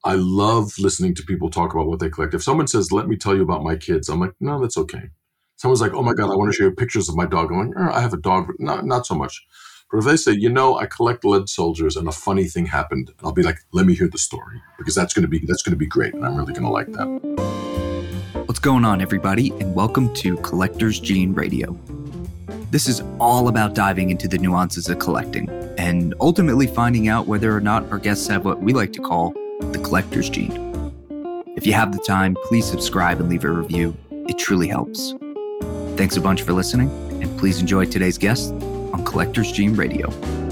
I love listening to people talk about what they collect. If someone says, let me tell you about my kids, I'm like, no, that's okay. Someone's like, oh my God, I want to show you pictures of my dog. I'm like, I have a dog, but not so much. But if they say, I collect lead soldiers and a funny thing happened, I'll be like, let me hear the story, because that's going to be great. And I'm really going to like that. What's going on, everybody? And welcome to Collector's Gene Radio. This is all about diving into the nuances of collecting and ultimately finding out whether or not our guests have what we like to call the collector's gene. If you have the time, please subscribe and leave a review. It truly helps. Thanks a bunch for listening, and please enjoy today's guest on Collector's Gene Radio.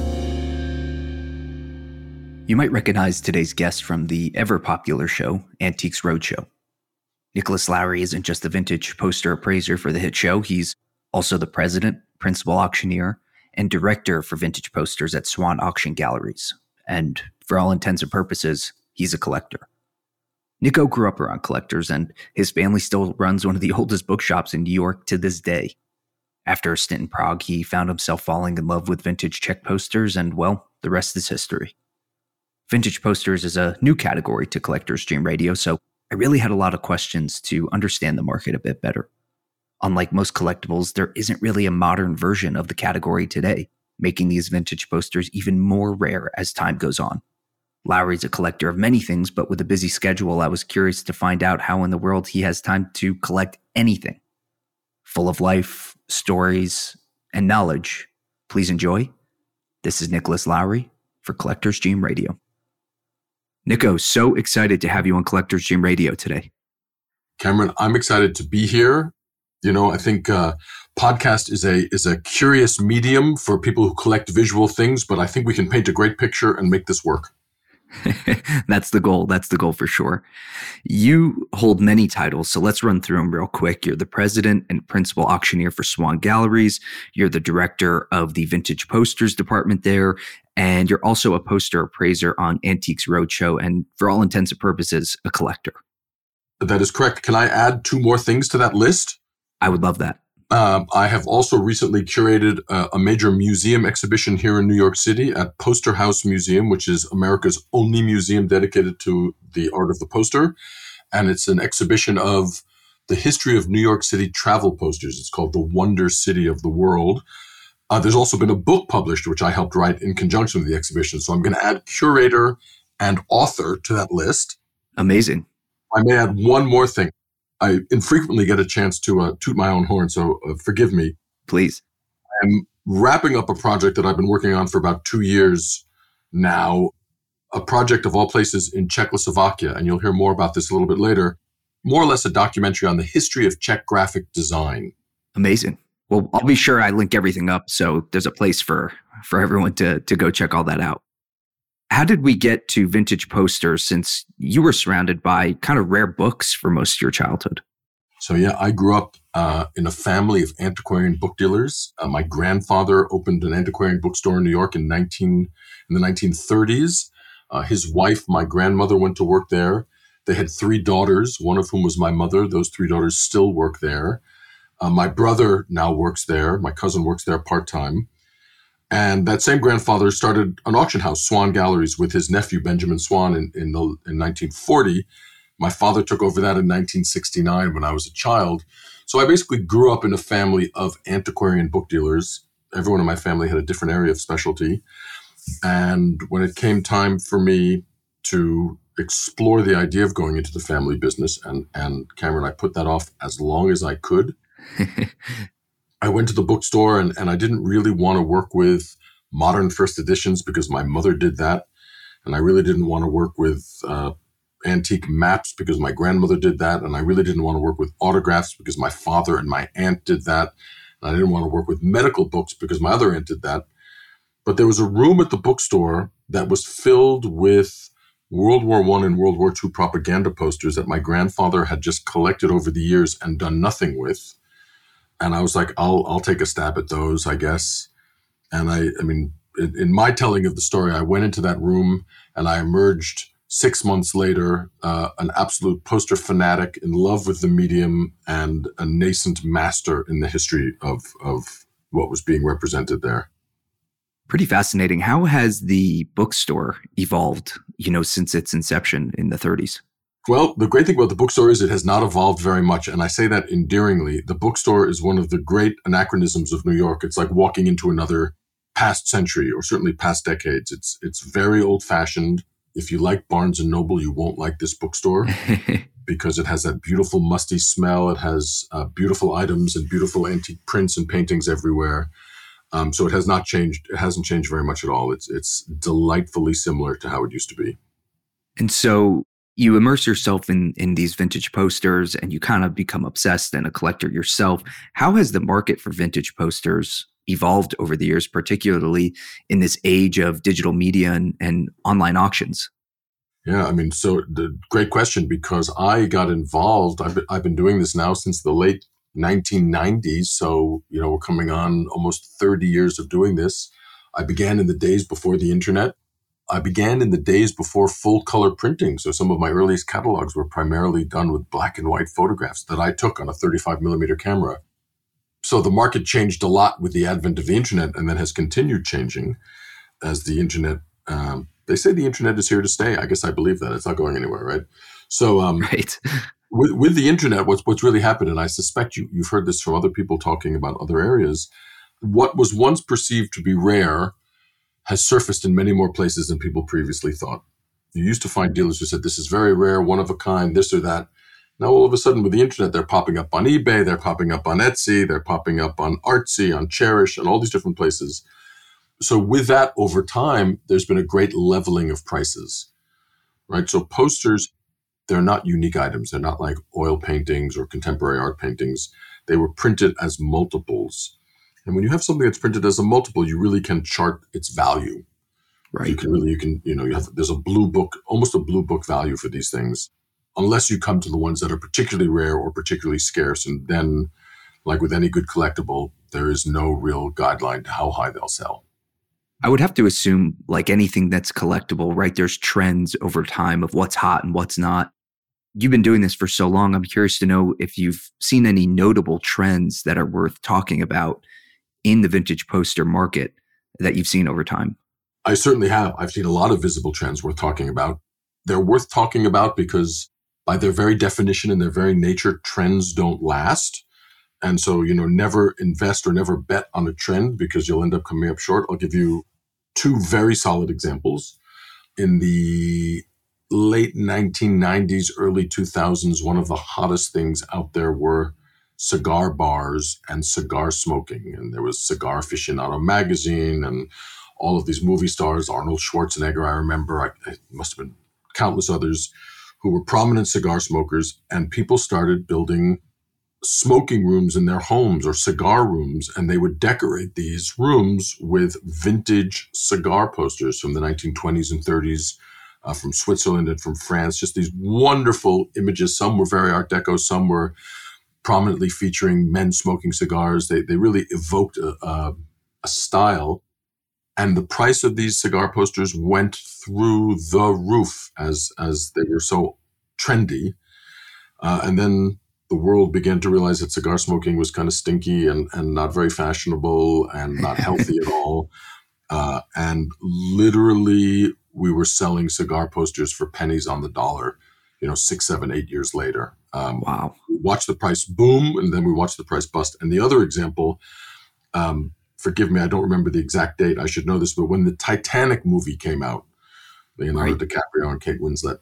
You might recognize today's guest from the ever-popular show, Antiques Roadshow. Nicholas Lowry isn't just the vintage poster appraiser for the hit show. He's also the president, principal auctioneer, and director for vintage posters at Swan Auction Galleries. And for all intents and purposes, he's a collector. Nico grew up around collectors, and his family still runs one of the oldest bookshops in New York to this day. After a stint in Prague, he found himself falling in love with vintage Czech posters, and, well, the rest is history. Vintage posters is a new category to Collector's Gene Radio, so I really had a lot of questions to understand the market a bit better. Unlike most collectibles, there isn't really a modern version of the category today, making these vintage posters even more rare as time goes on. Lowry's a collector of many things, but with a busy schedule, I was curious to find out how in the world he has time to collect anything. Full of life, stories, and knowledge. Please enjoy. This is Nicholas Lowry for Collector's Gene Radio. Nico, so excited to have you on Collector's Gene Radio today. Cameron, I'm excited to be here. I think podcast is a curious medium for people who collect visual things, but I think we can paint a great picture and make this work. That's the goal. That's the goal for sure. You hold many titles, so let's run through them real quick. You're the president and principal auctioneer for Swan Galleries. You're the director of the vintage posters department there, and you're also a poster appraiser on Antiques Roadshow, and for all intents and purposes, a collector. That is correct. Can I add two more things to that list? I would love that. I have also recently curated a major museum exhibition here in New York City at Poster House Museum, which is America's only museum dedicated to the art of the poster. And it's an exhibition of the history of New York City travel posters. It's called The Wonder City of the World. There's also been a book published, which I helped write in conjunction with the exhibition. So I'm going to add curator and author to that list. Amazing. I may add one more thing. I infrequently get a chance to toot my own horn, so forgive me. Please. I'm wrapping up a project that I've been working on for about 2 years now, a project of all places in Czechoslovakia, and you'll hear more about this a little bit later, more or less a documentary on the history of Czech graphic design. Amazing. Well, I'll be sure I link everything up so there's a place for everyone to go check all that out. How did we get to vintage posters since you were surrounded by kind of rare books for most of your childhood? So yeah, I grew up in a family of antiquarian book dealers. My grandfather opened an antiquarian bookstore in New York in the 1930s. His wife, my grandmother, went to work there. They had 3 daughters, one of whom was my mother. Those 3 daughters still work there. My brother now works there. My cousin works there part-time. And that same grandfather started an auction house, Swan Galleries, with his nephew, Benjamin Swan, in 1940. My father took over that in 1969 when I was a child. So I basically grew up in a family of antiquarian book dealers. Everyone in my family had a different area of specialty. And when it came time for me to explore the idea of going into the family business, and Cameron, I put that off as long as I could. I went to the bookstore and I didn't really want to work with modern first editions because my mother did that. And I really didn't want to work with antique maps because my grandmother did that. And I really didn't want to work with autographs because my father and my aunt did that. And I didn't want to work with medical books because my other aunt did that. But there was a room at the bookstore that was filled with World War I and World War II propaganda posters that my grandfather had just collected over the years and done nothing with. And I was like, I'll take a stab at those, I guess. And I mean, in my telling of the story, I went into that room and I emerged 6 months later, an absolute poster fanatic in love with the medium and a nascent master in the history of what was being represented there. Pretty fascinating. How has the bookstore evolved, since its inception in the 30s? Well, the great thing about the bookstore is it has not evolved very much. And I say that endearingly. The bookstore is one of the great anachronisms of New York. It's like walking into another past century, or certainly past decades. It's very old fashioned. If you like Barnes and Noble, you won't like this bookstore because it has that beautiful musty smell. It has beautiful items and beautiful antique prints and paintings everywhere. So it has not changed. It hasn't changed very much at all. It's delightfully similar to how it used to be. And so you immerse yourself in these vintage posters and you kind of become obsessed and a collector yourself. How has the market for vintage posters evolved over the years, particularly in this age of digital media and online auctions? Yeah, I mean, so the great question, because I got involved. I've been doing this now since the late 1990s. So, we're coming on almost 30 years of doing this. I began in the days before the internet. I began in the days before full color printing. So some of my earliest catalogs were primarily done with black and white photographs that I took on a 35 millimeter camera. So the market changed a lot with the advent of the internet, and then has continued changing as the internet, they say the internet is here to stay. I guess I believe that. It's not going anywhere, right? So Right. with the internet, what's really happened, and I suspect you've heard this from other people talking about other areas, what was once perceived to be rare has surfaced in many more places than people previously thought. You used to find dealers who said, this is very rare, one of a kind, this or that. Now, all of a sudden, with the internet, they're popping up on eBay, they're popping up on Etsy, they're popping up on Artsy, on Cherish, and all these different places. So with that, over time, there's been a great leveling of prices, right? So posters, they're not unique items. They're not like oil paintings or contemporary art paintings. They were printed as multiples. And when you have something that's printed as a multiple, you really can chart its value. Right. There's a blue book, almost a blue book value for these things, unless you come to the ones that are particularly rare or particularly scarce. And then, like with any good collectible, there is no real guideline to how high they'll sell. I would have to assume, like anything that's collectible, right, there's trends over time of what's hot and what's not. You've been doing this for so long. I'm curious to know if you've seen any notable trends that are worth talking about in the vintage poster market that you've seen over time. I certainly have. I've seen a lot of visible trends worth talking about. They're worth talking about because by their very definition and their very nature, trends don't last. And so, never invest or never bet on a trend because you'll end up coming up short. I'll give you two very solid examples. In the late 1990s, early 2000s, one of the hottest things out there were cigar bars and cigar smoking. And there was Cigar Aficionado magazine and all of these movie stars, Arnold Schwarzenegger, I remember, it must have been countless others who were prominent cigar smokers. And people started building smoking rooms in their homes or cigar rooms, and they would decorate these rooms with vintage cigar posters from the 1920s and 30s, from Switzerland and from France, just these wonderful images. Some were very Art Deco, some were prominently featuring men smoking cigars. They really evoked a style. And the price of these cigar posters went through the roof as they were so trendy. And then the world began to realize that cigar smoking was kind of stinky and not very fashionable and not healthy at all. And literally, we were selling cigar posters for pennies on the dollar, 6, 7, 8 years later. Wow. We watched the price boom, and then we watched the price bust. And the other example, forgive me, I don't remember the exact date. I should know this, but when the Titanic movie came out, Leonardo DiCaprio and Kate Winslet,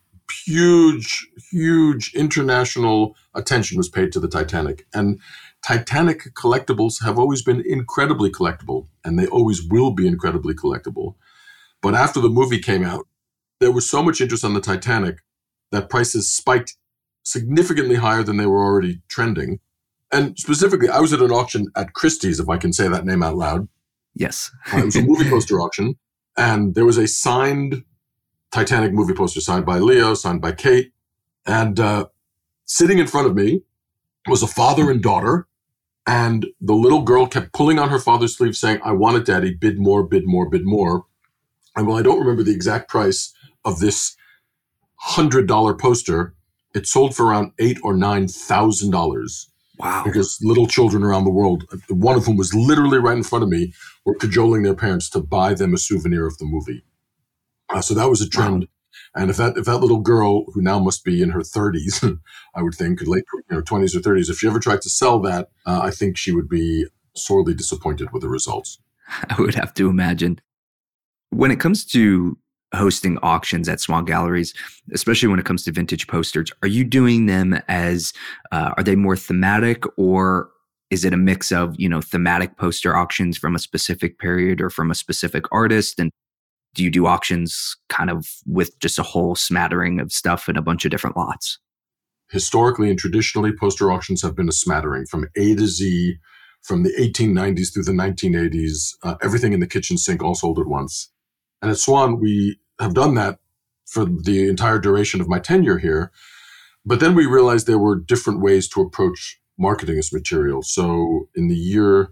huge international attention was paid to the Titanic. And Titanic collectibles have always been incredibly collectible, and they always will be incredibly collectible. But after the movie came out, there was so much interest on the Titanic that prices spiked significantly higher than they were already trending. And specifically, I was at an auction at Christie's, if I can say that name out loud. Yes. It was a movie poster auction, and there was a signed Titanic movie poster, signed by Leo, signed by Kate. And sitting in front of me was a father and daughter, and the little girl kept pulling on her father's sleeve saying, "I want it, Daddy, bid more, bid more, bid more." And while I don't remember the exact price of this $100 poster, it sold for around $8,000 or $9,000. Wow. Because little children around the world, one of whom was literally right in front of me, were cajoling their parents to buy them a souvenir of the movie. So that was a trend. Wow. And if that little girl, who now must be in her 30s, I would think, late 20s or 30s, if she ever tried to sell that, I think she would be sorely disappointed with the results. I would have to imagine. When it comes to hosting auctions at Swan Galleries, especially when it comes to vintage posters, are you doing them as, are they more thematic, or is it a mix of, thematic poster auctions from a specific period or from a specific artist? And do you do auctions kind of with just a whole smattering of stuff in a bunch of different lots? Historically and traditionally, poster auctions have been a smattering from A to Z, from the 1890s through the 1980s, everything in the kitchen sink all sold at once. And at Swan, we have done that for the entire duration of my tenure here. But then we realized there were different ways to approach marketing this material. So in the year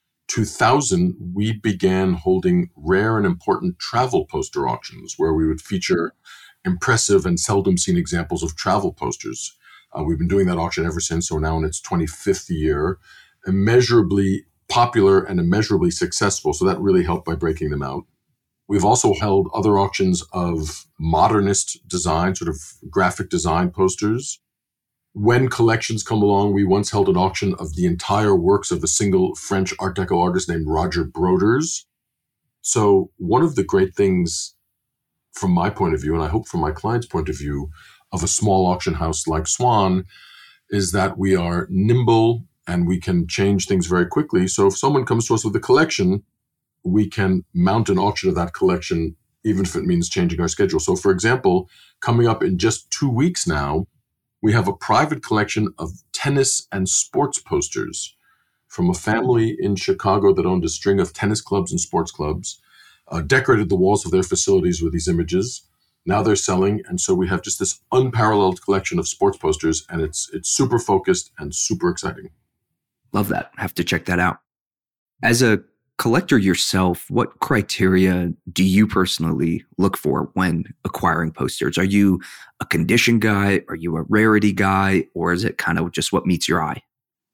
2000, we began holding rare and important travel poster auctions where we would feature impressive and seldom seen examples of travel posters. We've been doing that auction ever since, so we're now in its 25th year, immeasurably popular and immeasurably successful. So that really helped by breaking them out. We've also held other auctions of modernist design, sort of graphic design posters. When collections come along, we once held an auction of the entire works of a single French Art Deco artist named Roger Broders. So one of the great things from my point of view, and I hope from my client's point of view, of a small auction house like Swan is that we are nimble and we can change things very quickly. So if someone comes to us with a collection, we can mount an auction of that collection, even if it means changing our schedule. So for example, coming up in just 2 weeks now, we have a private collection of tennis and sports posters from a family in Chicago that owned a string of tennis clubs and sports clubs, decorated the walls of their facilities with these images. Now they're selling, and so we have just this unparalleled collection of sports posters, and it's super focused and super exciting. Love that. Have to check that out. As a collector yourself, what criteria do you personally look for when acquiring posters? Are you a condition guy? Are you a rarity guy? Or is it kind of just what meets your eye?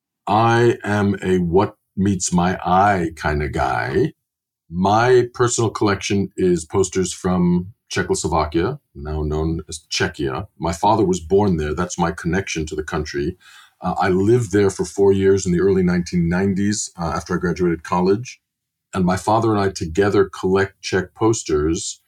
I am a what meets my eye kind of guy. My personal collection is posters from Czechoslovakia, now known as Czechia. My father was born there. That's my connection to the country. I lived there for 4 years in the early 1990s after I graduated college. And my father and I together collect Czech posters.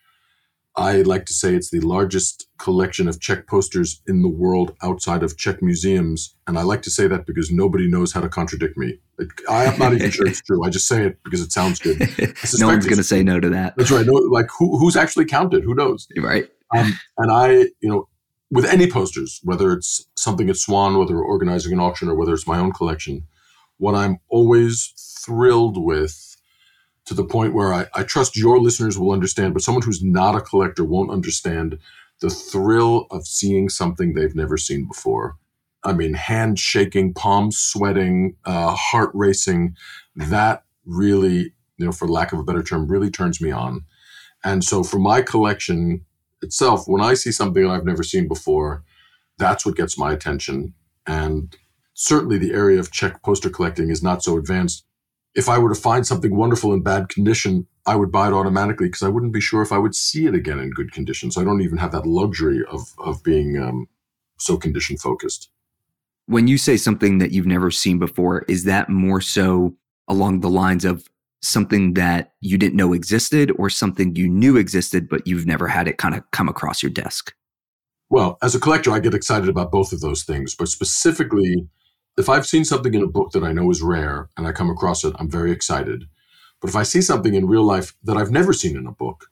I like to say it's the largest collection of Czech posters in the world outside of Czech museums. And I like to say that because nobody knows how to contradict me. I'm not even sure it's true. I just say it because it sounds good. No one's going to say no to that. That's right. No, like who's actually counted? Who knows? Right. And I, with any posters, whether it's something at Swan, whether we're organizing an auction or whether it's my own collection, what I'm always thrilled with, to the point where I trust your listeners will understand, but someone who's not a collector won't understand the thrill of seeing something they've never seen before. I mean, hand shaking, palms sweating, heart racing. That really, for lack of a better term, really turns me on. And so for my collection itself, when I see something that I've never seen before, that's what gets my attention. And certainly the area of Czech poster collecting is not so advanced. If I were to find something wonderful in bad condition, I would buy it automatically because I wouldn't be sure if I would see it again in good condition. So I don't even have that luxury of being so condition focused. When you say something that you've never seen before, is that more so along the lines of something that you didn't know existed or something you knew existed, but you've never had it kind of come across your desk? Well, as a collector, I get excited about both of those things, but specifically, if I've seen something in a book that I know is rare and I come across it, I'm very excited. But if I see something in real life that I've never seen in a book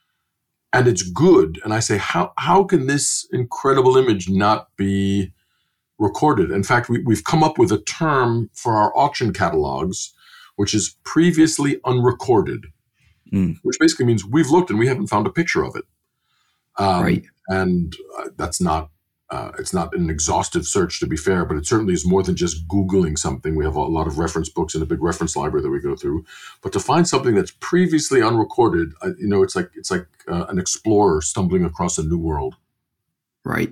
and it's good, and I say, how can this incredible image not be recorded? In fact, we've come up with a term for our auction catalogs, which is previously unrecorded, which basically means we've looked and we haven't found a picture of it. Right. And that's not, it's not an exhaustive search, to be fair, but it certainly is more than just Googling something. We have a lot of reference books and a big reference library that we go through. But to find something that's previously unrecorded, it's like an explorer stumbling across a new world. Right.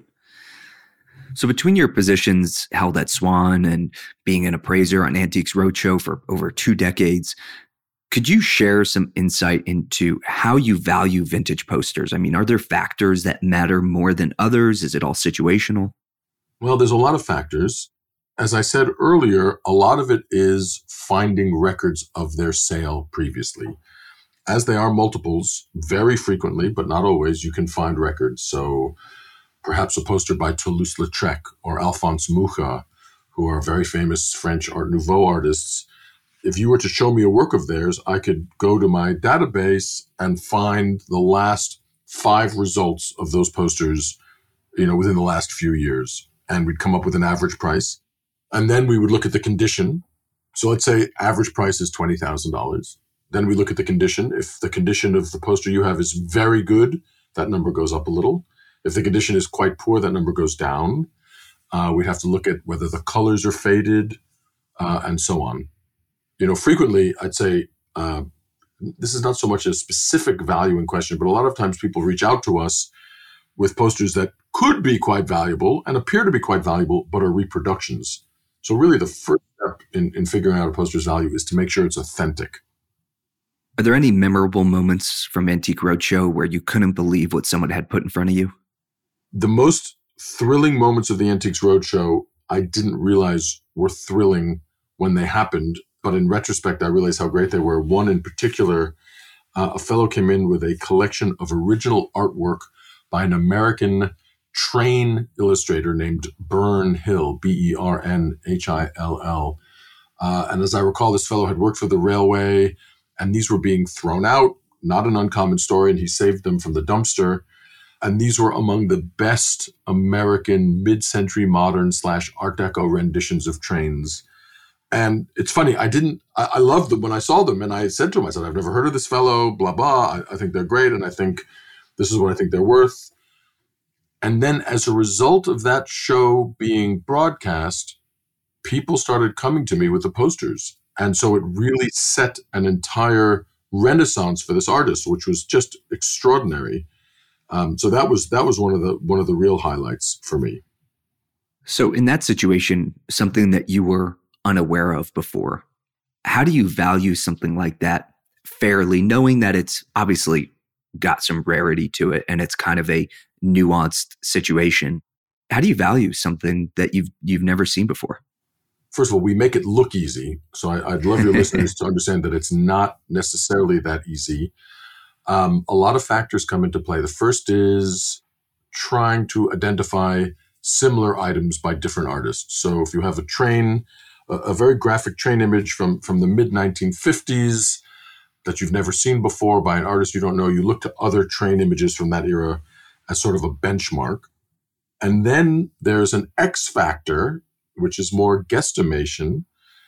So between your positions held at Swan and being an appraiser on Antiques Roadshow for over 2 decades, Could you share some insight into how you value vintage posters? I mean, are there factors that matter more than others? Is it all situational? Well, there's a lot of factors. As I said earlier, a lot of it is finding records of their sale previously. As they are multiples, very frequently, but not always, you can find records. So perhaps a poster by Toulouse-Lautrec or Alphonse Mucha, who are very famous French Art Nouveau artists. If you were to show me a work of theirs, I could go to my database and find the last 5 results of those posters, within the last few years. And we'd come up with an average price. And then we would look at the condition. So let's say average price is $20,000. Then we look at the condition. If the condition of the poster you have is very good, that number goes up a little. If the condition is quite poor, that number goes down. We'd have to look at whether the colors are faded, and so on. Frequently, I'd say this is not so much a specific value in question, but a lot of times people reach out to us with posters that could be quite valuable and appear to be quite valuable, but are reproductions. So really the first step in figuring out a poster's value is to make sure it's authentic. Are there any memorable moments from Antique Roadshow where you couldn't believe what someone had put in front of you? The most thrilling moments of the Antiques Roadshow, I didn't realize were thrilling when they happened. But in retrospect, I realized how great they were. One in particular, a fellow came in with a collection of original artwork by an American train illustrator named Bern Hill, Bernhill. And as I recall, this fellow had worked for the railway, and these were being thrown out, not an uncommon story, and he saved them from the dumpster. And these were among the best American mid-century modern / Art Deco renditions of trains. And it's funny, I loved them when I saw them. And I said to him, I said, I've never heard of this fellow, blah, blah. I think they're great. And I think this is what I think they're worth. And then as a result of that show being broadcast, people started coming to me with the posters. And so it really set an entire renaissance for this artist, which was just extraordinary. So that was one of the real highlights for me. So in that situation, something that you were unaware of before, how do you value something like that fairly, knowing that it's obviously got some rarity to it and it's kind of a nuanced situation? How do you value something that you've never seen before? First of all, we make it look easy. So I'd love your listeners to understand that it's not necessarily that easy. A lot of factors come into play. The first is trying to identify similar items by different artists. So if you have a train, a very graphic train image from the mid-1950s that you've never seen before by an artist you don't know, you look to other train images from that era as sort of a benchmark. And then there's an X factor, which is more guesstimation.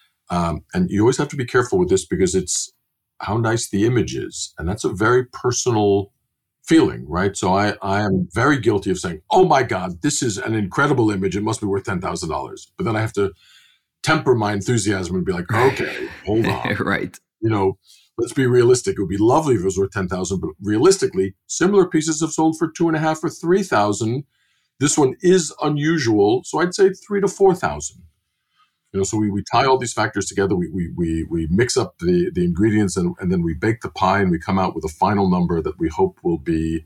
And you always have to be careful with this because it's how nice the image is. And that's a very personal feeling, right? So I am very guilty of saying, oh my God, this is an incredible image. It must be worth $10,000. But then I have to temper my enthusiasm and be like, okay, hold on. Right. Let's be realistic. It would be lovely if it was worth $10,000, but realistically, similar pieces have sold for $2,500 or $3,000. This one is unusual, so I'd say $3,000 to $4,000. So we tie all these factors together. We mix up the ingredients and then we bake the pie and we come out with a final number that we hope will be,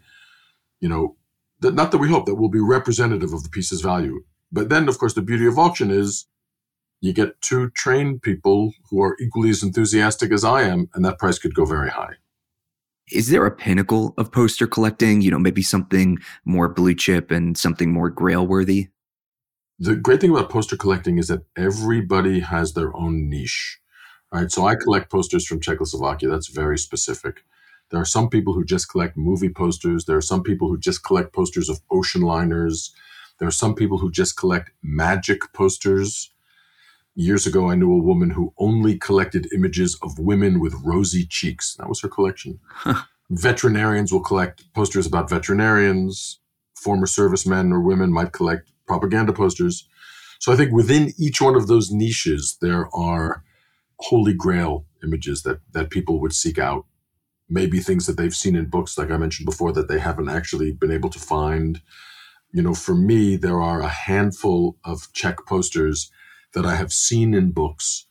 not that we hope, that will be representative of the piece's value. But then, of course, the beauty of auction is you get 2 trained people who are equally as enthusiastic as I am, and that price could go very high. Is there a pinnacle of poster collecting? Maybe something more blue chip and something more grail worthy? The great thing about poster collecting is that everybody has their own niche, right? So I collect posters from Czechoslovakia. That's very specific. There are some people who just collect movie posters. There are some people who just collect posters of ocean liners. There are some people who just collect magic posters. Years ago, I knew a woman who only collected images of women with rosy cheeks. That was her collection. Veterinarians will collect posters about veterinarians. Former servicemen or women might collect propaganda posters. So I think within each one of those niches, there are holy grail images that people would seek out. Maybe things that they've seen in books, like I mentioned before, that they haven't actually been able to find. For me, there are a handful of Czech posters that I have seen in books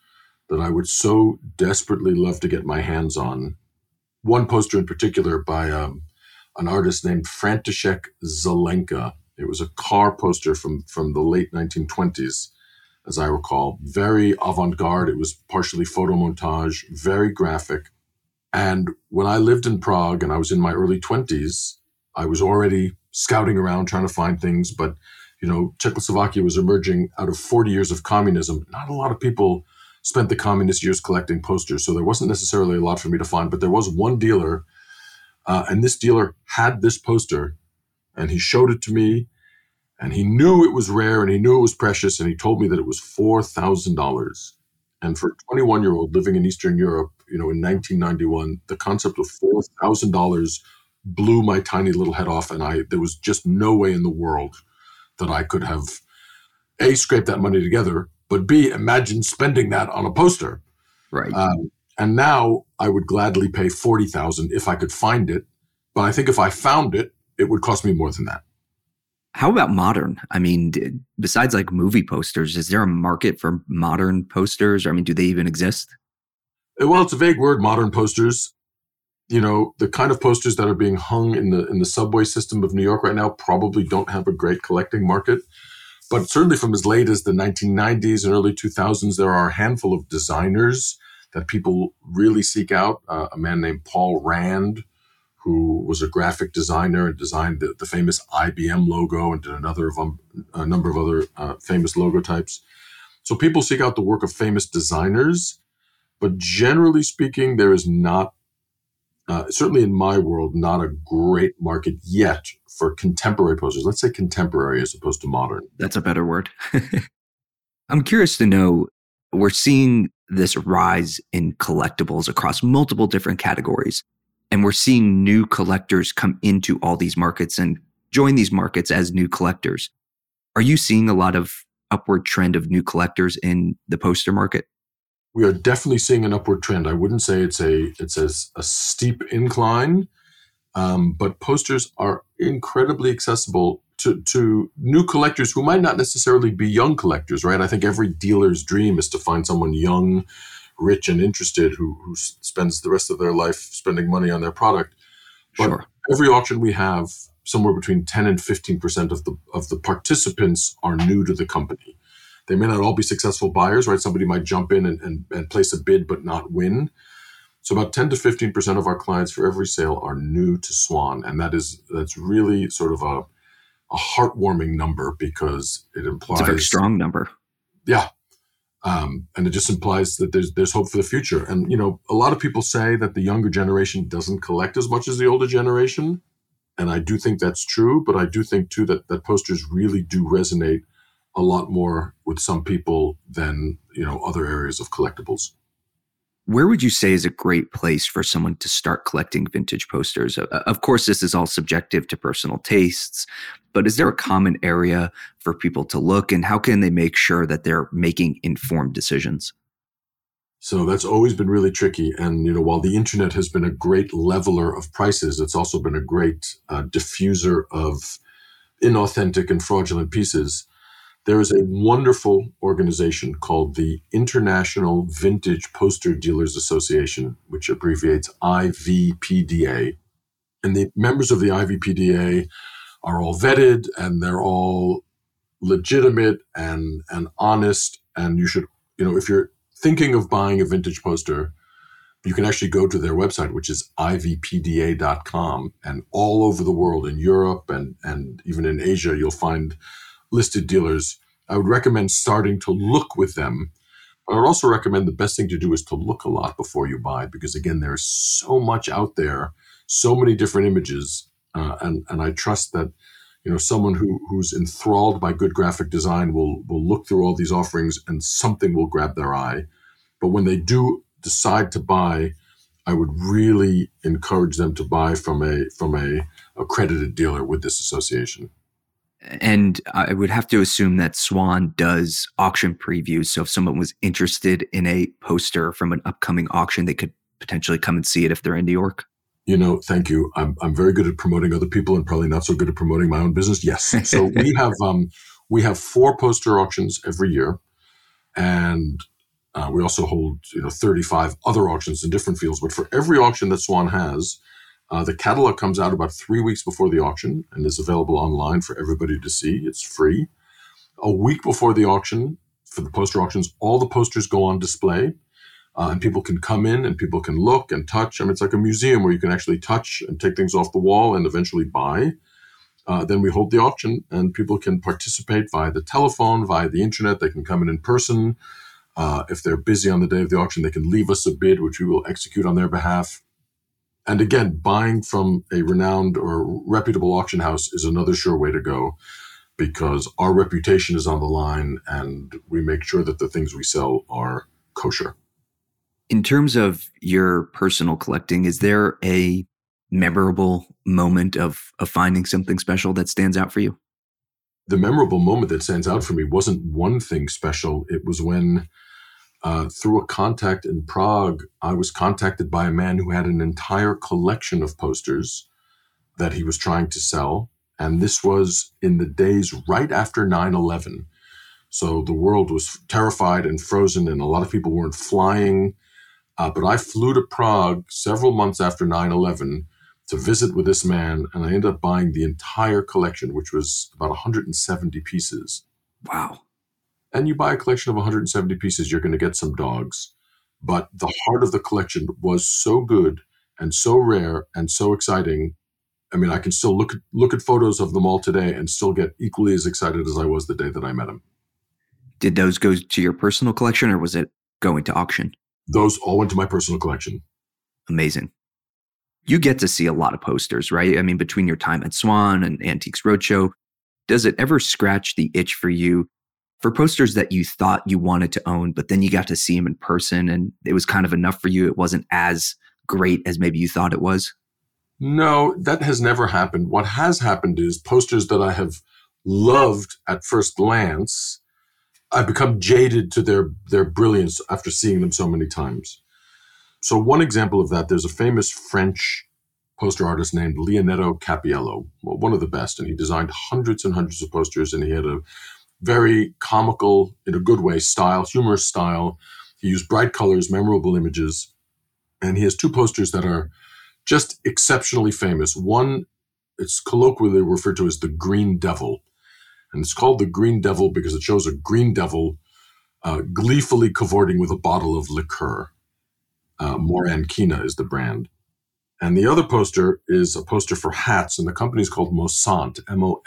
that I would so desperately love to get my hands on. One poster in particular by an artist named František Zelenka. It was a car poster from the late 1920s, as I recall. Very avant-garde. It was partially photo montage, very graphic. And when I lived in Prague and I was in my early 20s, I was already scouting around trying to find things. But, Czechoslovakia was emerging out of 40 years of communism. Not a lot of people spent the communist years collecting posters, so there wasn't necessarily a lot for me to find. But there was one dealer, and this dealer had this poster, and he showed it to me, and he knew it was rare, and he knew it was precious, and he told me that it was $4,000. And for a 21-year-old living in Eastern Europe, in 1991, the concept of $4,000 blew my tiny little head off, and there was just no way in the world that I could have, A, scraped that money together, but B, imagine spending that on a poster. Right. And now I would gladly pay $40,000 if I could find it. But I think if I found it, it would cost me more than that. How about modern? I mean, besides like movie posters, is there a market for modern posters? Or, do they even exist? Well, it's a vague word, modern posters. The kind of posters that are being hung in the subway system of New York right now probably don't have a great collecting market. But certainly from as late as the 1990s and early 2000s, there are a handful of designers that people really seek out. A man named Paul Rand, who was a graphic designer and designed the famous IBM logo and did a number of other famous logo types. So people seek out the work of famous designers, but generally speaking, there is not, certainly in my world, not a great market yet for contemporary posters. Let's say contemporary as opposed to modern. That's a better word. I'm curious to know, we're seeing this rise in collectibles across multiple different categories. And we're seeing new collectors come into all these markets and join these markets as new collectors. Are you seeing a lot of upward trend of new collectors in the poster market? We are definitely seeing an upward trend. I wouldn't say it's a steep incline, but posters are incredibly accessible to new collectors who might not necessarily be young collectors, right? I think every dealer's dream is to find someone young, rich, and interested who spends the rest of their life spending money on their product. But Sure. Every auction we have, somewhere between 10 and 15% of the participants are new to the company. They may not all be successful buyers, right? Somebody might jump in and place a bid but not win. So about 10 to 15% of our clients for every sale are new to Swan. And that's really sort of a heartwarming number because it implies... It's a very strong number. Yeah. And it just implies that there's hope for the future. And, a lot of people say that the younger generation doesn't collect as much as the older generation. And I do think that's true, but I do think too that posters really do resonate a lot more with some people than, other areas of collectibles. Where would you say is a great place for someone to start collecting vintage posters? Of course, this is all subjective to personal tastes, but is there a common area for people to look, and how can they make sure that they're making informed decisions? So that's always been really tricky. And, while the internet has been a great leveler of prices, it's also been a great diffuser of inauthentic and fraudulent pieces. There is a wonderful organization called the International Vintage Poster Dealers Association, which abbreviates IVPDA. And the members of the IVPDA are all vetted and they're all legitimate and honest. And you should, if you're thinking of buying a vintage poster, you can actually go to their website, which is ivpda.com. And all over the world, in Europe and even in Asia, you'll find listed dealers. I would recommend starting to look with them. But I would also recommend the best thing to do is to look a lot before you buy, because again, there's so much out there, so many different images. And I trust that, someone who's enthralled by good graphic design will look through all these offerings and something will grab their eye. But when they do decide to buy, I would really encourage them to buy from a accredited dealer with this association. And I would have to assume that Swan does auction previews. So if someone was interested in a poster from an upcoming auction, they could potentially come and see it if they're in New York. Thank you. I'm very good at promoting other people and probably not so good at promoting my own business. Yes. So we have 4 poster auctions every year. And We also hold 35 other auctions in different fields. But for every auction that Swan has, the catalog comes out about 3 weeks before the auction and is available online for everybody to see. It's free. A week before the auction, for the poster auctions, all the posters go on display. And people can come in and people can look and touch. I mean, it's like a museum where you can actually touch and take things off the wall and eventually buy. Then we hold the auction and people can participate via the telephone, via the internet. They can come in person. If they're busy on the day of the auction, they can leave us a bid, which we will execute on their behalf. And again, buying from a renowned or reputable auction house is another sure way to go, because our reputation is on the line and we make sure that the things we sell are kosher. In terms of your personal collecting, is there a memorable moment of finding something special that stands out for you? The memorable moment that stands out for me wasn't one thing special. It was when, through a contact in Prague, I was contacted by a man who had an entire collection of posters that he was trying to sell. And this was in the days right after 9/11. So the world was terrified and frozen, and a lot of people weren't flying. But I flew to Prague several months after 9/11 to visit with this man, and I ended up buying the entire collection, which was about 170 pieces. Wow. And you buy a collection of 170 pieces, you're going to get some dogs. But the heart of the collection was so good and so rare and so exciting. I mean, I can still look at photos of them all today and still get equally as excited as I was the day that I met him. Did those go to your personal collection, or was it going to auction? Those all went to my personal collection. Amazing. You get to see a lot of posters, right? I mean, between your time at Swan and Antiques Roadshow, does it ever scratch the itch for you for posters that you thought you wanted to own, but then you got to see them in person and it was kind of enough for you? It wasn't as great as maybe you thought it was? No, that has never happened. What has happened is posters that I have loved at first glance, I've become jaded to their brilliance after seeing them so many times. So one example of that, there's a famous French poster artist named Leonetto Cappiello, one of the best, and he designed hundreds and hundreds of posters, and he had a very comical, in a good way, style, humorous style. He used bright colors, memorable images, and he has two posters that are just exceptionally famous. One, it's colloquially referred to as the Green Devil. And it's called the Green Devil because it shows a green devil gleefully cavorting with a bottle of liqueur. Morankina is the brand. And the other poster is a poster for hats, and the company is called Mossant,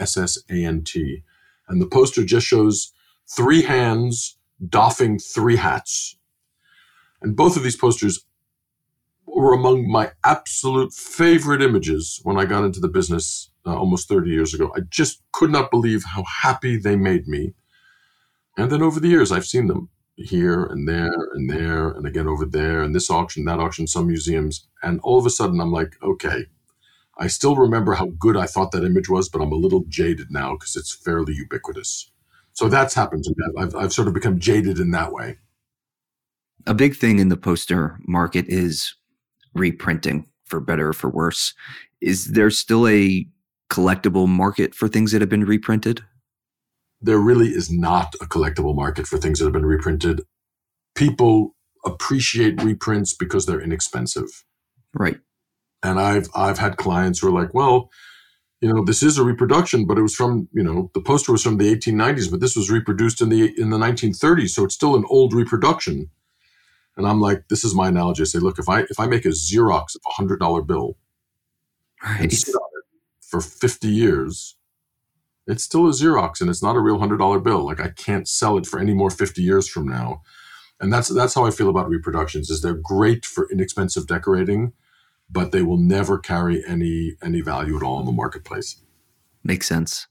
Mossant. And the poster just shows three hands doffing three hats. And both of these posters were among my absolute favorite images when I got into the business almost 30 years ago. I just could not believe how happy they made me. And then over the years, I've seen them here and there and there and again over there, and this auction, that auction, some museums. And all of a sudden, I'm like, okay, I still remember how good I thought that image was, but I'm a little jaded now because it's fairly ubiquitous. So that's happened to me. I've sort of become jaded in that way. A big thing in the poster market is reprinting, for better or for worse. Is there still a collectible market for things that have been reprinted? There really is not a collectible market for things that have been reprinted. People appreciate reprints because they're inexpensive. Right. And I've had clients who are like, well, this is a reproduction, but it was from, the poster was from the 1890s, but this was reproduced in the 1930s, so it's still an old reproduction. And I'm like, this is my analogy. I say, look, if I make a Xerox of a $100 bill and sit on it for 50 years, it's still a Xerox and it's not a real $100 bill. Like I can't sell it for any more 50 years from now. And that's how I feel about reproductions, is they're great for inexpensive decorating, but they will never carry any value at all in the marketplace. Makes sense.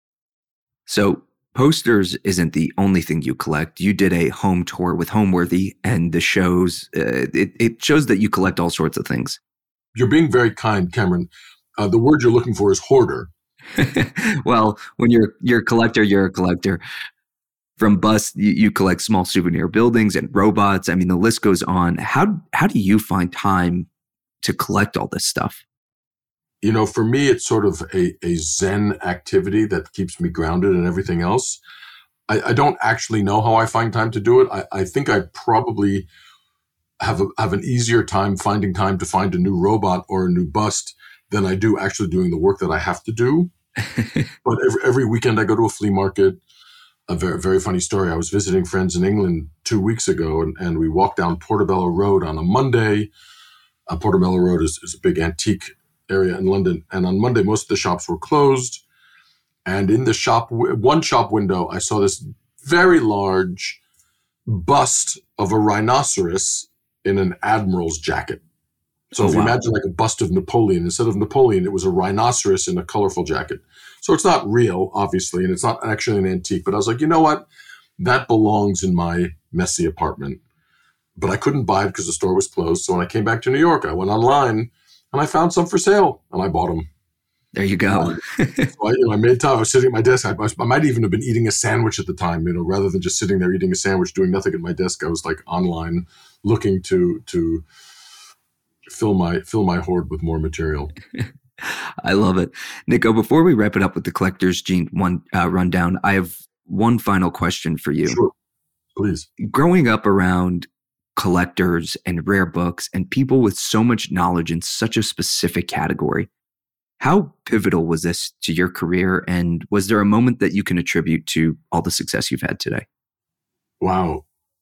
So posters isn't the only thing you collect. You did a home tour with Homeworthy, and the shows, it shows that you collect all sorts of things. You're being very kind, Cameron. The word you're looking for is hoarder. Well, when you're a collector, you're a collector. From busts, you collect small souvenir buildings and robots. I mean, the list goes on. How do you find time to collect all this stuff? For me, it's sort of a Zen activity that keeps me grounded in everything else. I don't actually know how I find time to do it. I think I probably have an easier time finding time to find a new robot or a new bust than I do actually doing the work that I have to do. But every weekend I go to a flea market. A very, very funny story. I was visiting friends in England 2 weeks ago, and we walked down Portobello Road on a Monday. Portobello Road is a big antique area in London. And on Monday, most of the shops were closed. And in the shop, one shop window, I saw this very large bust of a rhinoceros in an admiral's jacket. So if you imagine like a bust of Napoleon, instead of Napoleon, it was a rhinoceros in a colorful jacket. So it's not real, obviously, and it's not actually an antique. But I was like, you know what? That belongs in my messy apartment. But I couldn't buy it because the store was closed. So when I came back to New York, I went online and I found some for sale and I bought them. There you go. So I made time. I was sitting at my desk. I might even have been eating a sandwich at the time, rather than just sitting there eating a sandwich, doing nothing at my desk. I was like online looking to fill my hoard with more material. I love it. Nico, before we wrap it up with the Collector's Gene rundown, I have one final question for you. Sure. Please. Growing up around collectors and rare books and people with so much knowledge in such a specific category, how pivotal was this to your career? And was there a moment that you can attribute to all the success you've had today? Wow.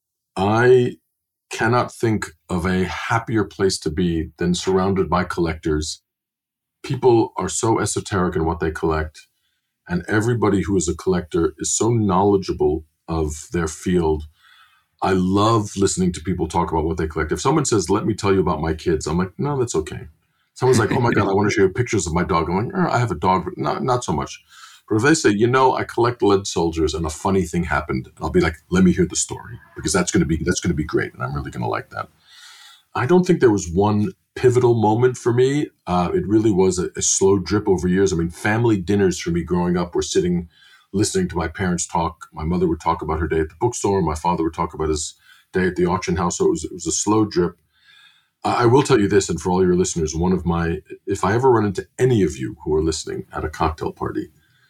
I cannot think of a happier place to be than surrounded by collectors. People are so esoteric in what they collect, and everybody who is a collector is so knowledgeable of their field. I love listening to people talk about what they collect. If someone says, let me tell you about my kids, I'm like, no, that's okay. Someone's like, oh my God, I want to show you pictures of my dog. I'm like, I have a dog, but not so much. But if they say, I collect lead soldiers and a funny thing happened, I'll be like, let me hear the story, because that's going to be great. And I'm really going to like that. I don't think there was one pivotal moment for me. It really was a slow drip over years. I mean, family dinners for me growing up were sitting, listening to my parents talk. My mother would talk about her day at the bookstore. My father would talk about his day at the auction house. So it was a slow drip. I will tell you this, and for all your listeners, if I ever run into any of you who are listening at a cocktail party,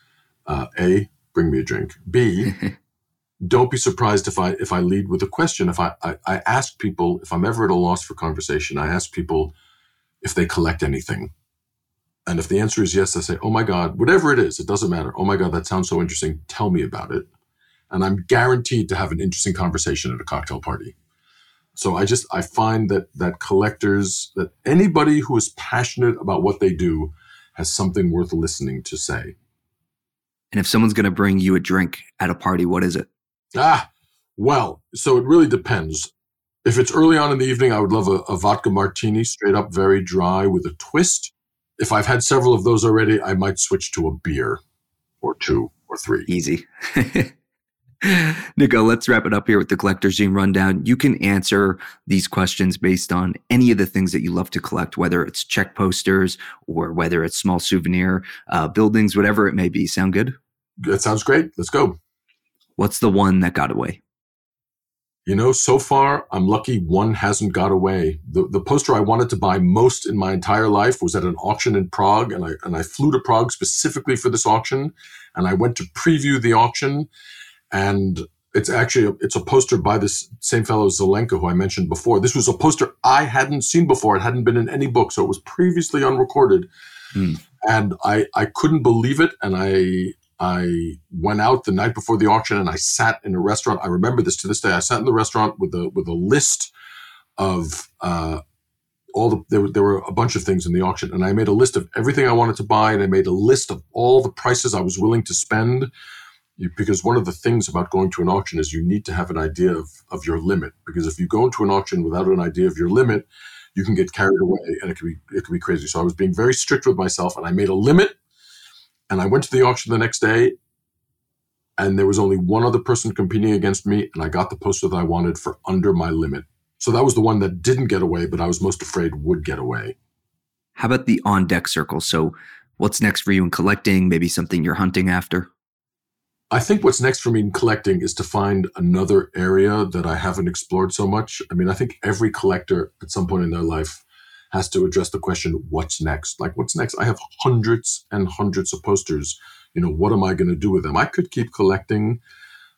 A, bring me a drink. B, don't be surprised if I lead with a question. If I ask people, if I'm ever at a loss for conversation, I ask people if they collect anything. And if the answer is yes, I say, oh my God, whatever it is, it doesn't matter. Oh my God, that sounds so interesting. Tell me about it. And I'm guaranteed to have an interesting conversation at a cocktail party. So I find that collectors, that anybody who is passionate about what they do has something worth listening to say. And if someone's going to bring you a drink at a party, what is it? Well, so it really depends. If it's early on in the evening, I would love a vodka martini, straight up, very dry with a twist. If I've had several of those already, I might switch to a beer or 2 or 3. Easy. Nico, let's wrap it up here with the Collector's Gene Rundown. You can answer these questions based on any of the things that you love to collect, whether it's check posters or whether it's small souvenir buildings, whatever it may be. Sound good? That sounds great. Let's go. What's the one that got away? So far, I'm lucky one hasn't got away. The poster I wanted to buy most in my entire life was at an auction in Prague, and I flew to Prague specifically for this auction, and I went to preview the auction. And it's a poster by this same fellow, Zelenka, who I mentioned before. This was a poster I hadn't seen before. It hadn't been in any book, so it was previously unrecorded. And I couldn't believe it. And I went out the night before the auction and I sat in a restaurant. I remember this to this day. I sat in the restaurant with a list of there were a bunch of things in the auction, and I made a list of everything I wanted to buy, and I made a list of all the prices I was willing to spend. Because one of the things about going to an auction is you need to have an idea of your limit. Because if you go into an auction without an idea of your limit, you can get carried away and it can be crazy. So I was being very strict with myself, and I made a limit. And I went to the auction the next day, and there was only one other person competing against me, and I got the poster that I wanted for under my limit. So that was the one that didn't get away, but I was most afraid would get away. How about the on-deck circle? So what's next for you in collecting? Maybe something you're hunting after? I think what's next for me in collecting is to find another area that I haven't explored so much. I mean, I think every collector at some point in their life has to address the question, what's next? Like, what's next? I have hundreds and hundreds of posters. What am I going to do with them? I could keep collecting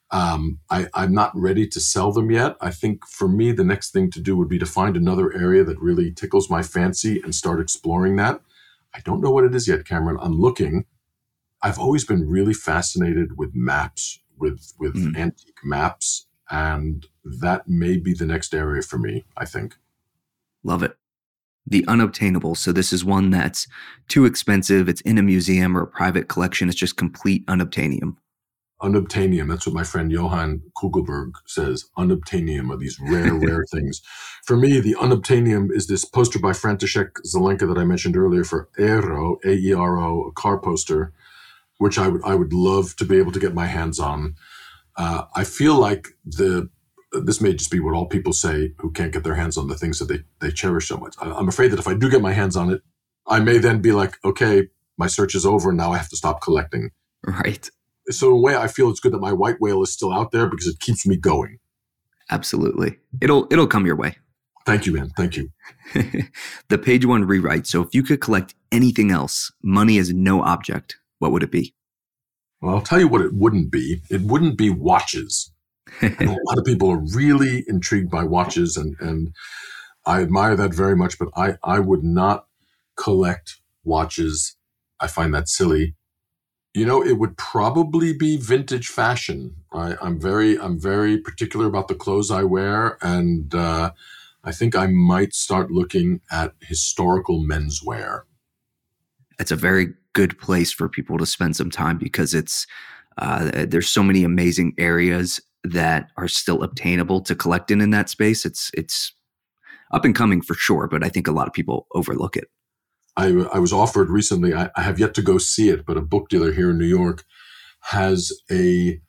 I'm not ready to sell them yet. I think for me, the next thing to do would be to find another area that really tickles my fancy and start exploring that. I don't know what it is yet, Cameron. I'm looking. I've always been really fascinated with maps, with antique maps, and that may be the next area for me, I think. Love it. The unobtainable. So this is one that's too expensive. It's in a museum or a private collection. It's just complete unobtainium. Unobtainium. That's what my friend Johann Kugelberg says. Unobtainium are these rare things. For me, the unobtainium is this poster by František Zelenka that I mentioned earlier for Aero, A-E-R-O, a car poster, which I would love to be able to get my hands on. I feel like this may just be what all people say who can't get their hands on the things that they cherish so much. I'm afraid that if I do get my hands on it, I may then be like, okay, my search is over. Now I have to stop collecting. Right. So in a way, I feel it's good that my white whale is still out there because it keeps me going. Absolutely. It'll come your way. Thank you, man. Thank you. The page one rewrite. So if you could collect anything else, money is no object, what would it be? Well, I'll tell you what it wouldn't be. It wouldn't be watches. And a lot of people are really intrigued by watches, and I admire that very much, but I would not collect watches. I find that silly. It would probably be vintage fashion. I'm very particular about the clothes I wear, and I think I might start looking at historical menswear. It's a very good place for people to spend some time because it's there's so many amazing areas that are still obtainable to collect in that space. It's up and coming for sure, but I think a lot of people overlook it. I was offered recently, I have yet to go see it, but a book dealer here in New York has a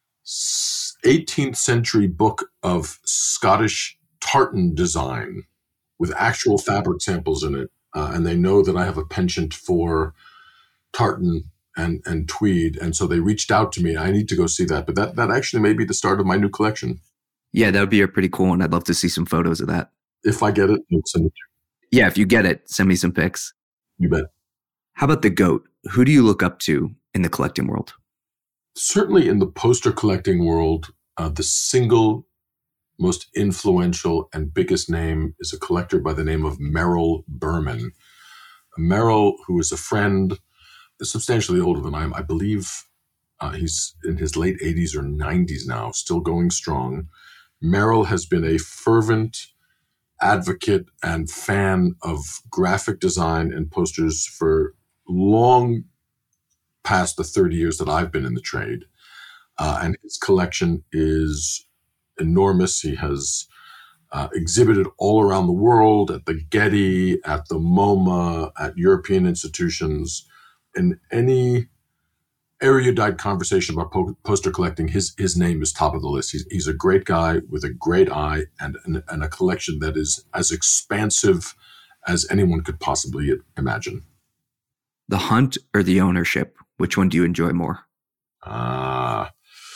18th century book of Scottish tartan design with actual fabric samples in it. And they know that I have a penchant for tartan and tweed. And so they reached out to me. I need to go see that. But that actually may be the start of my new collection. Yeah, that would be a pretty cool one. I'd love to see some photos of that. If I get it, I'll send it to you. Yeah, if you get it, send me some pics. You bet. How about the GOAT? Who do you look up to in the collecting world? Certainly in the poster collecting world, the single most influential and biggest name is a collector by the name of Merrill Berman. Merrill, who is a friend, substantially older than I am. I believe he's in his late 80s or 90s now, still going strong. Merrill has been a fervent advocate and fan of graphic design and posters for long past the 30 years that I've been in the trade. And his collection is enormous. He has exhibited all around the world at the Getty, at the MoMA, at European institutions. In any erudite conversation about poster collecting, his name is top of the list. He's a great guy with a great eye and a collection that is as expansive as anyone could possibly imagine. The hunt or the ownership? Which one do you enjoy more? The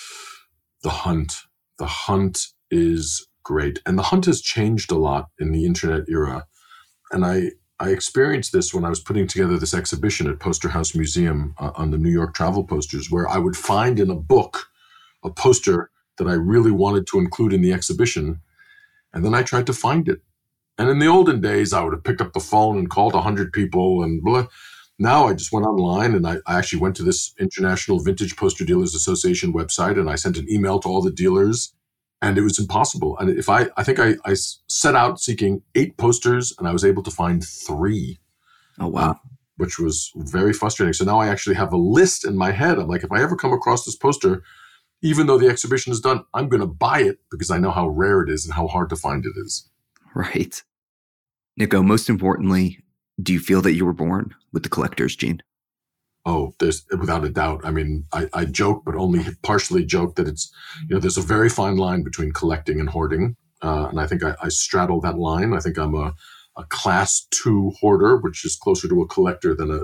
hunt. The hunt is great. And the hunt has changed a lot in the internet era. And I experienced this when I was putting together this exhibition at Poster House Museum on the New York travel posters, where I would find in a book a poster that I really wanted to include in the exhibition. And then I tried to find it. And in the olden days, I would have picked up the phone and called 100 people and blah. Now I just went online and I actually went to this International Vintage Poster Dealers Association website and I sent an email to all the dealers, and it was impossible. And if I think I set out seeking 8 posters and I was able to find 3. Oh, wow. Which was very frustrating. So now I actually have a list in my head. I'm like, if I ever come across this poster, even though the exhibition is done, I'm going to buy it because I know how rare it is and how hard to find it is. Right. Nico, most importantly, do you feel that you were born with the collector's gene? Oh, there's without a doubt. I mean, I joke, but only partially joke that it's, there's a very fine line between collecting and hoarding. And I think I straddle that line. I think I'm a class 2 hoarder, which is closer to a collector than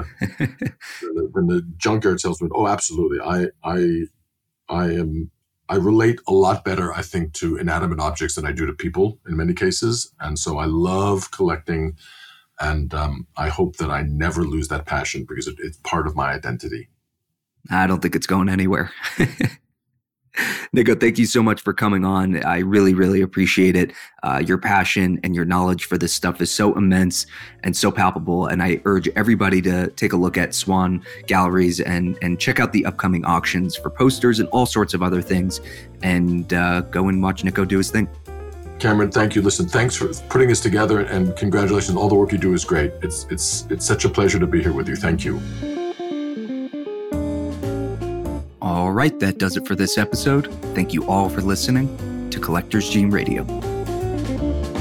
the junkyard salesman. Oh, absolutely. I relate a lot better, I think, to inanimate objects than I do to people in many cases. And so I love collecting. And I hope that I never lose that passion because it's part of my identity. I don't think it's going anywhere. Nico, thank you so much for coming on. I really, really appreciate it. Your passion and your knowledge for this stuff is so immense and so palpable. And I urge everybody to take a look at Swan Galleries and check out the upcoming auctions for posters and all sorts of other things, and go and watch Nico do his thing. Cameron, thank you. Listen, thanks for putting this together, and congratulations. All the work you do is great. It's such a pleasure to be here with you. Thank you. All right, that does it for this episode. Thank you all for listening to Collector's Gene Radio.